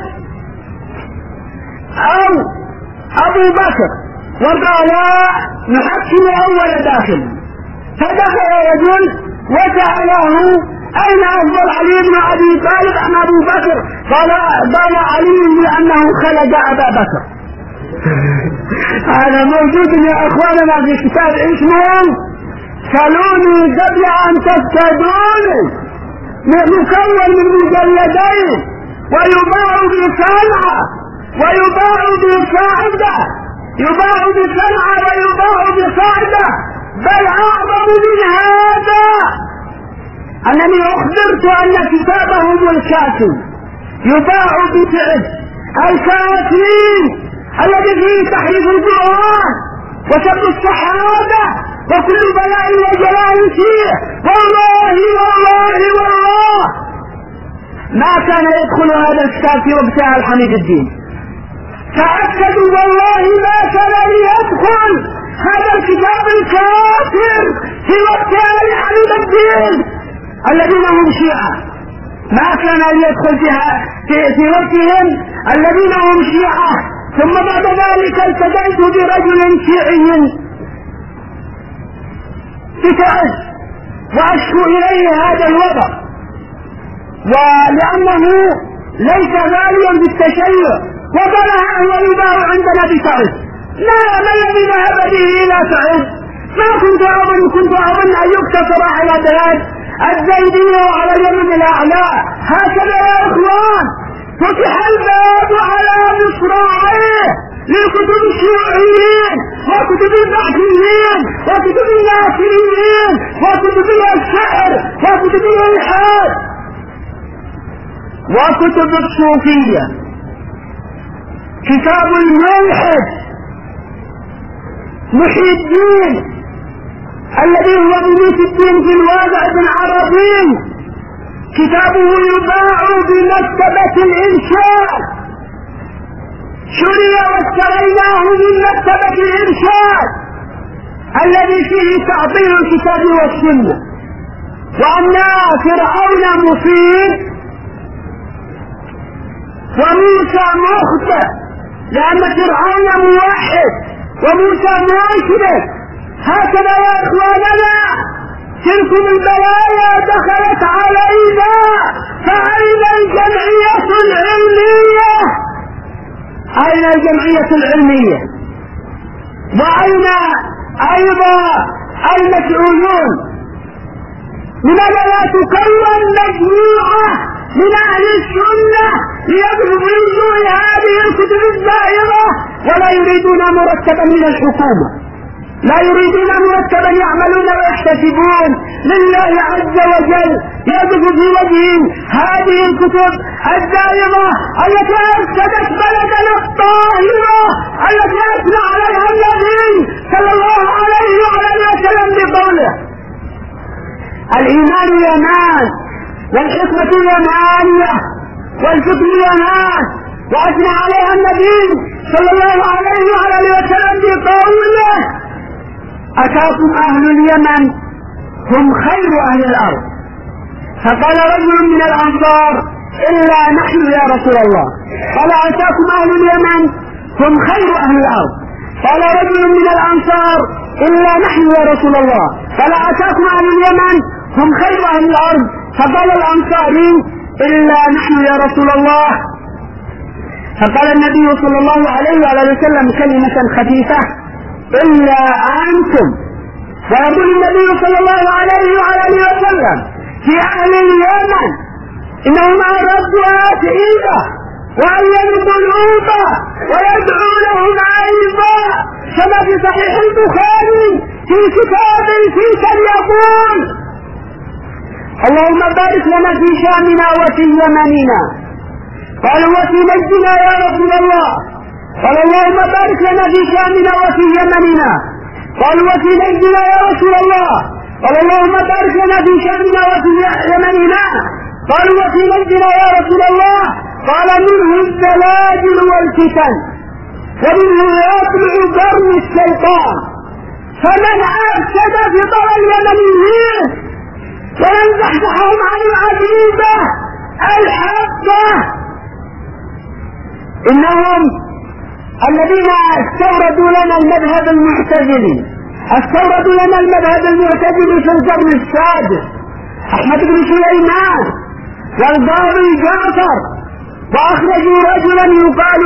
أو أبو بكر؟ وقال نحكم أول داخل، فدخل رجل وسأله: أين أفضل، علي بن أبي طالب أم أبو بكر؟ قال علي لأنه خلد أبا بكر. هذا موجود يا أخواننا في كتاب اسمه سلوني قبل أن تفتدوني، مكون من مجلدين، ويباع بصنعة ويباع بصعدة، يباع بصنعة ويباع بصعدة. بل أعظم من هذا أنني أخبرت أن كتابهم الكافي يباع بسعر الكافرين الذي فيه تحريف القرآن وسب الصحابة وكل بلاء وجلال فيه. والله والله والله ما كان يدخل هذا الكتاب في وقتها الحميد الدين، تأكدوا والله ما كان ليدخل هذا الكتاب الكافر في وقتها الحميد الدين الذين هم شيعة، ما كان ليدخل في وقتهم الذين هم شيعة. ثم بعد ذلك التقيت برجل شيعي بتعز وأشكو إليه هذا الوضع، ولأنه ليس غاليا بالتشيع، وقال: هو يباع عندنا بتعز. لا، ما الذي ذهب به إلى تعز؟ ما كنت أظن أن يقتصر على بلاد الزيدية وعلى اليمن الأعلى. هكذا يا إخوان فتح الباب على مصراعيه لكتب الشيوعيين وكتب البعثيين وكتب الناصريين وكتب الشعر وكتب الإلحاد وكتب الصوفية. كتاب الملحد محي الدين الذي هو بنية الدين في الواقع بن عربي، كتابه يباع بمكتبة الإنشاء، شري واشتريناه من مكتبة الإنشاء الذي فيه تعطيل الكتاب والسنة، وأن فرعون مصيب وموسى مخطئ، لأن فرعون موحد وموسى مشرك. هكذا يا إخواننا تلكم البلايا دخلت علينا، فأين الجمعية العلمية؟ أين الجمعية العلمية؟ وأين أيضا المسؤولون؟ لماذا لا تكون مجموعة من أهل السنة ليضربوا هذه الكتب الزائرة؟ ولا يريدون مرتبا من الحكومة، لا يريدون مرتبا يعملون ويحتسبون لله عز وجل، يقف في وجه هذه الكتب الزائرة التي أفسدت بلدنا الطاهرة التي أثنى عليها النبي صلى الله عليه وعلى وسلم بقوله: الإيمان يمان والحكمة يمانية والفكر يمان، وأثنى عليها النبي صلى الله عليه وعلى وسلم بقوله: أتاكم أهل اليمن هم خير أهل الأرض. فقال رجل من الأنصار: إلا نحن يا رسول الله. قال: أتاكم أهل اليمن هم خير أهل الأرض. قال رجل من الأنصار: إلا نحن يا رسول الله. قال: أتاكم أهل اليمن هم خير أهل الأرض. فقال الأنصاري: إلا نحن يا رسول الله. فقال النبي صلى الله عليه وآله وسلم كلمة خفيفة: إلا أنتم. ويقول النبي صلى الله عليه وآله وسلم في أهل اليمن: إنهم أردوا ثقيلة وأين قلوبا ويدعونهم أيضا، كما في صحيح البخاري في كتاب فيك يقول: اللهم بارك لنا في شامنا وفي يمننا. قالوا: وفي نجدنا يا رسول الله. قال: اللهم بارك لنا في شامنا وفي يمننا. قالوا: وفي نجدنا يا رسول الله. قال: اللهم بارك لنا في شامنا وفي يمننا. قالوا: وفي نجدنا يا رسول الله. قال: منه الزلازل والفتن ومنه يطلع قرن الشيطان، فمن أفسد في طرى اليمنيين وينزحزحهم عن العقيدة الحقة. إنهم الذين استوردوا لنا المذهب المعتزلي، استوردوا لنا المذهب المعتزلي في القرن السادس، أحمد بن سليمان والقاضي جعفر، وأخرجوا رجلا يقال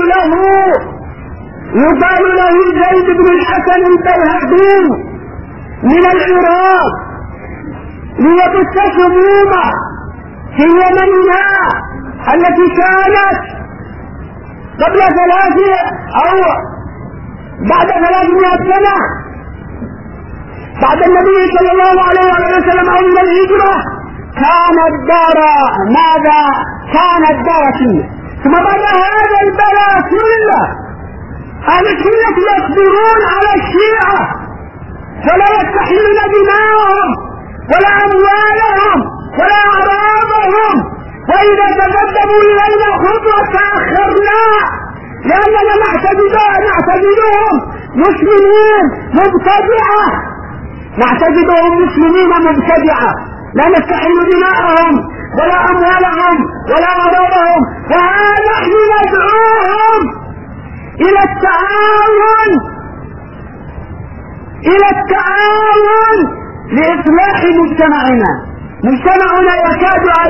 له زيد بن الحسن البيهقي من العراق ليبث شمومة في يمننا التي كانت قبل 3 أو بعد 300 سنة بعد النبي صلى الله عليه وسلم أو من الهجرة. كانت دار ماذا؟ كانت دار سنة. ثم بعد هذا البلاء كله أهل السنة يصبرون على الشيعة ولا يستحلون دماءهم ولا أموالهم ولا أعراضهم، وإذا تقدموا إلينا خطوة تأخرنا لأننا نعتقدهم مسلمين مبتدعة، لا نستحل دماءهم ولا أموالهم ولا أعراضهم، ونحن ندعوهم إلى التعاون لإصلاح مجتمعنا. مجتمعنا يكاد أن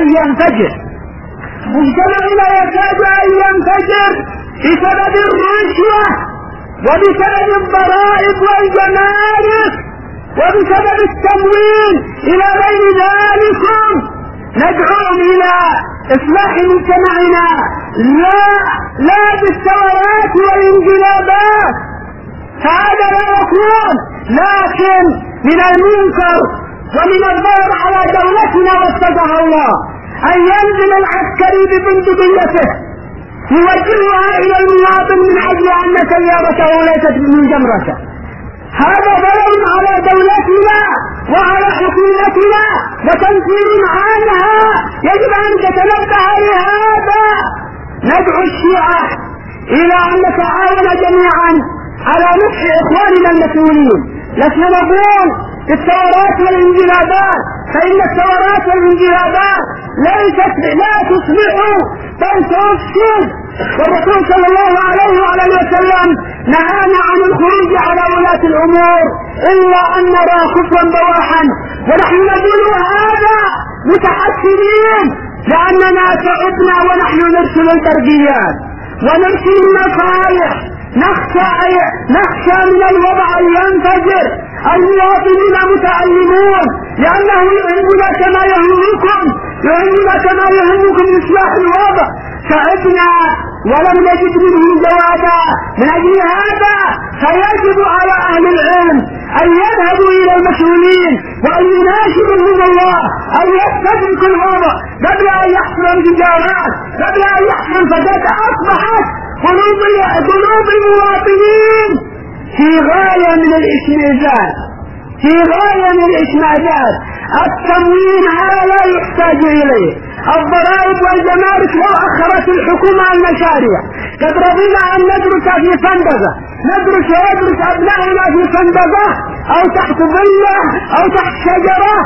ينفجر بسبب الرشوة وبسبب الضرائب والجمارك وبسبب التمويل إلى غير ذلك. ندعوهم إلى إصلاح مجتمعنا لا بالثورات والانقلابات، فهذا لا يكون، لكن من المنكر ومن الضرر على دولتنا واتقاها الله أن ينزل العسكري ببندقيته يوجهها إلى المواطن من أجل أن سيارته ليست من جمرته. هذا ضرر على دولتنا وعلى حكومتنا وتنفير عنها، يجب أن تتنبه لهذا. ندعو الشيعة إلى أن نتعاون جميعا على نصح إخواننا المسؤولين. لسنا نقول الثورات والانقلابات، فإن الثورات والانقلابات لا تصلح بل تفسد، والرسول صلى الله عليه وآله وسلم نهانا عن الخروج على ولاة الأمور إلا أن نرى خطوا بواحا، ونحن نقول هذا متحسنين لأننا تعبنا ونحن نرسل البرقيات ونرسل النصائح، نخشى من الوضع أن ينفجر. المواطنين متعلمون لأنه يهمنا كما يهمكم إصلاح الوضع. تعبنا ولم نجد منه جوابا، من أجل هذا فيجب على أهل العلم أن يذهبوا إلى المسؤولين وأن يناشدهم الله أن يستدركوا الوضع قبل أن يحصل انفجارات، قبل أن يحصل فساد. أصبحت قلوب المواطنين في غاية من الإشمئزاز. التموين هذا لا يحتاج إليه. الضرائب والجمارك لو أخرت الحكومة المشاريع. قد رضينا أن ندرس في فندقة، ندرس أبنائنا في فندقة او تحت ظله او تحت شجرة،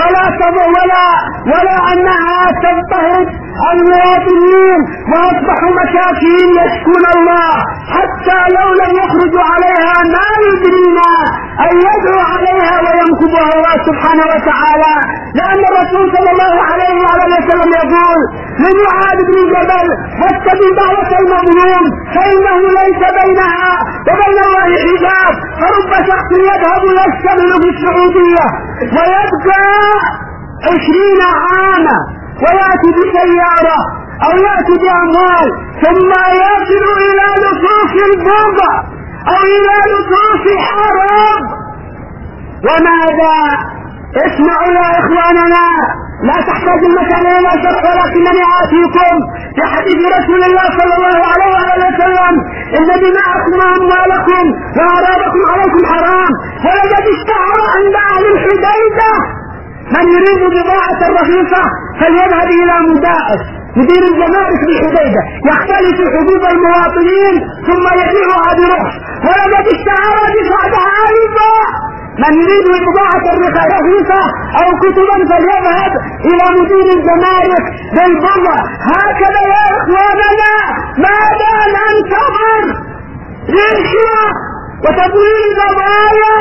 ولا انها تضطهد المواطنين واصبحوا مساكين يشكون الله، حتى لو لم يخرجوا عليها ما يدرينا ان يدعو عليها وينكبها الله سبحانه وتعالى. لان الرسول صلى الله عليه وسلم يقول لمعاذ بن جبل: واتبع دعوة المظلوم فانه ليس بينها وبين الله حجاب. فرب شخص يذهب يشتغل في السعودية ويبقى 20 عاما ويأتي بسيارة او يأتي بأموال، ثم يصل الى لصوص البوضة او الى لصوص حرام. وماذا؟ اسمعوا يا اخواننا، لا تحتاج المسألة الى شرح، ولكنني آتيكم بحديث رسول الله صلى الله عليه وسلم: ان دماءكم واموالكم واعراضكم عليكم حرام. ولقد اشتهر عند اهل الحديدة من يريد بضاعة رخيصة فليذهب الى مدير الجمارك بالحديدة يختلف حدود المواطنين ثم يبيعها برخص. ولقد اشتهر بصعدها ايضا من يريد بضاعة رخيصة او كتبا فليذهب الى مدير الجمارك بالبضع. هكذا يا اخواننا، ماذا ننتظر؟ رشوة وتضليل قضايا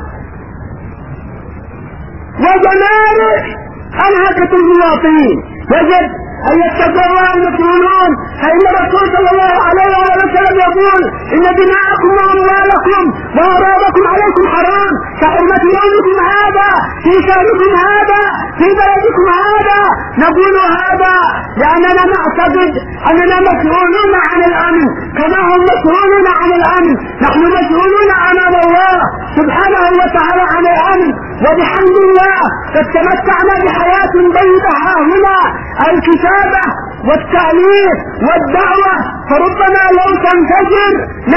وجمارك انهكت المواطنين. يجب ان يتقوا المسؤولون، فان الرسول صلى الله عليه وسلم يقول: ان دماءكم واموالكم واعراضكم عليكم حرام كحرمة يومكم هذا في شهركم هذا في بلدكم هذا. نقول هذا لاننا نعتقد اننا مسؤولون عن الامن كما هم مسؤولون عن الامن. نحن مسؤولون امام الله سبحانه وتعالى عن الامن، وبحمد الله قد تمتعنا بحياة طيبة ها هنا، الكتابة والتأليف والدعوة. فربما لو تنفجر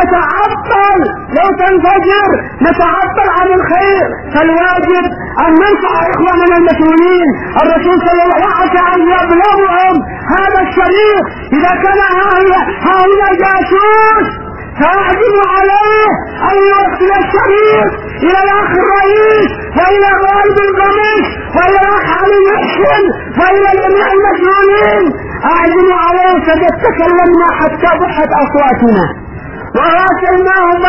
نتعطل عن الخير. فالواجب ان ننصح اخواننا المسؤولين. الرسول صلى الله عليه وسلم ان يبلغهم هذا الشريط. اذا كان هؤلاء جاسوس فأعجب عليه أن يوصل الشريط إلى الأخ الرئيس وإلى غالب القميص وإلى الأخ علي محسن وإلى جميع المسؤولين. أعجب عليه فقد تكلمنا حتى ضحت أصواتنا وراسلناهم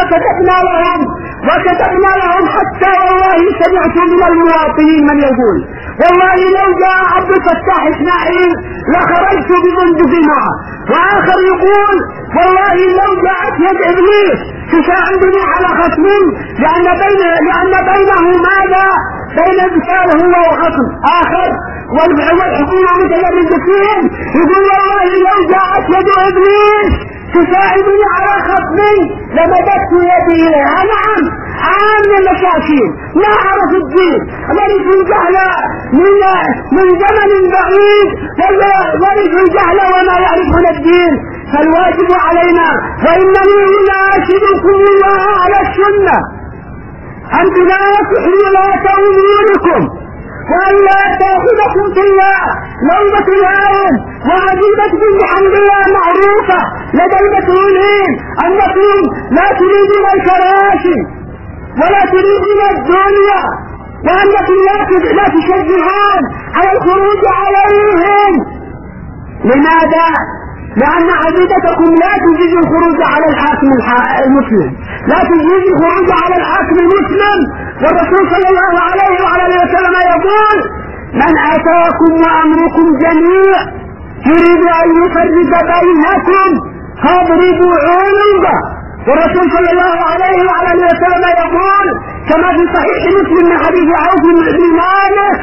وكتبنا لهم حتى والله سمعت من المواطنين من يقول: والله لو جاء عبد الفتاح اسماعيل لخرجت ببندق معه. واخر يقول: والله لو جاءت يد ابليس تساعدني على خصمي لان بينه ماذا؟ بين الانسان هو وخصم اخر. والحكومة متجردين يقول: والله لو جاءت يد ابليس تساعدني على خصمي لمددت يدي اليها. نعم، عام المساكين لا عرف الدين، ورثوا الجهل من زمن بعيد، ورثوا الجهل وما يعرفون الدين. فالواجب علينا، وانني اناشدكم الله على السنة ان تناصحوا ولاة اموركم وان لا تاخذكم في الله لومة لائم. وعقيدتكم بحمد الله معروفة لدى المسؤولين انكم لا تريدون الكراسي ولا تريدون الدنيا، وانكم لا تشجعون على الخروج عليهم. لماذا؟ لأن عقيدتكم لا تجيز الخروج على الحاكم المسلم، لا تجيز الخروج على الحاكم المسلم. والرسول صلى الله عليه وسلم يقول: من أتاكم وأمركم جميع يريد أن يفرق بينكم فاضربوا عنقه. والرسول صلى الله عليه وسلم يقول كما في صحيح مسلم من حديث عوف بن مالك: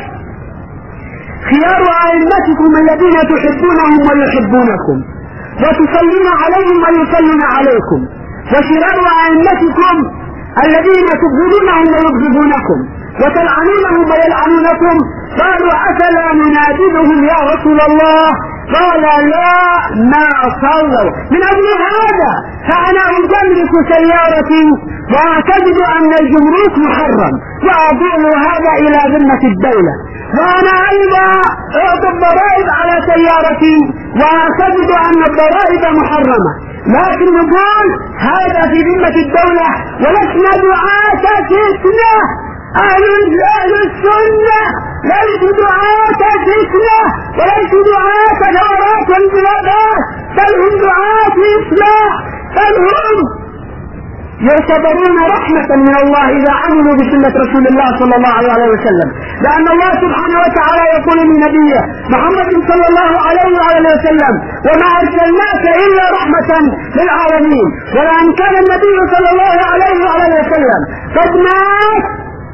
خيار أئمتكم الذين تحبونهم ويحبونكم وتصلون عليهم ويصلون عليكم، وشرار أئمتكم الذين تبغضونهم ويبغضونكم وتلعنونهم ويلعنونكم. قالوا: أفلا ننادبهم يا رسول الله؟ قال: لا، ما صلوا. من أجل هذا فأنا أجمرك سيارتي وأعتقد أن الجمرك محرم وأضيع هذا إلى ذمة الدولة، وأنا أيضا أعطي الضرائب على سيارتي وأعتقد أن الضرائب محرمة، لكن نقول هذا في ذمة الدولة ولسنا دعاة فتنة أهل السنة ليسوا دعاة فتنة وليسوا دعاة ثورات وانقلابات، بل هم دعاة إصلاح، بل هم يعتبرون رحمة من الله إذا عملوا بسنة رسول الله صلى الله عليه وسلم، لأن الله سبحانه وتعالى يقول لنبيه محمد صلى الله عليه وسلم: وما أرسلناك إلا رحمة للعالمين. ولأن كان النبي صلى الله عليه وسلم قد مات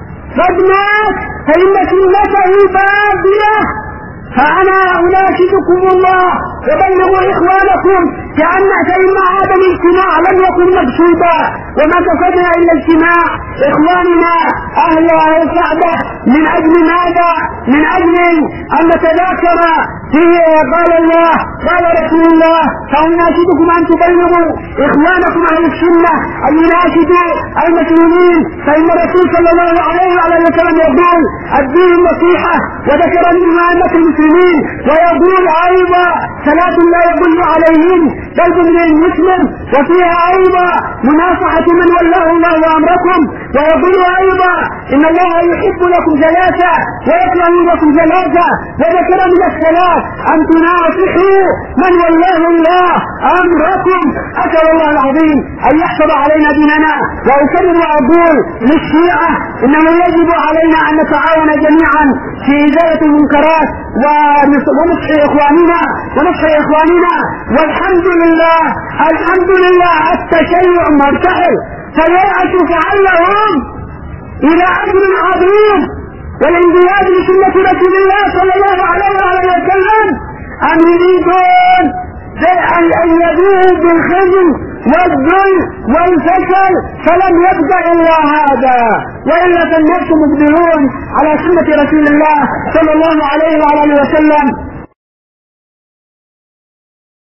فإن سنته باقية. فأنا أناشدكم الله وبلغوا إخوانكم فإن هذا الاجتماع لم يكن مقصودا، وما قصدنا إلا اجتماع إخواننا أهل الكعبة. من أجل ماذا؟ من أجل أن نتذاكر في قال الله قال رسول الله. فأناشدكم أن تبلغوا إخوانكم أهل السنة، أن يناشدوا المسلمين، فإن الرسول صلى الله عليه وسلم يقول: الدين النصيحة، وذكر منها أمة المسلمين، ويقول أيضا: صلاة لا يضل عليهم بل من مسلم، وفيها أيضا مناصحة من ولاه الله أمركم، ويقول أيضا: إن الله يحب لكم ثلاثة ويكره لكم ثلاثة، وذكر من الثلاث أن تناصحوا من ولاه الله أمركم. أسأل الله العظيم أن يحفظ علينا ديننا. وأكرر وأقول للشيعة: إنه يجب علينا أن نتعاون جميعا في إزالة المنكرات ونصح إخواننا والحمد لله التشيع مرتحل، فيأس فعلهم إلى أجر عظيم والانقياد لسنة رسول الله صلى الله عليه وسلم. أم يريدون أن يذوبوا بالخزي والذل والفشل، فلم يبق إلا هذا، وإلا فالناس مقبلون على سنة رسول الله صلى الله عليه وسلم.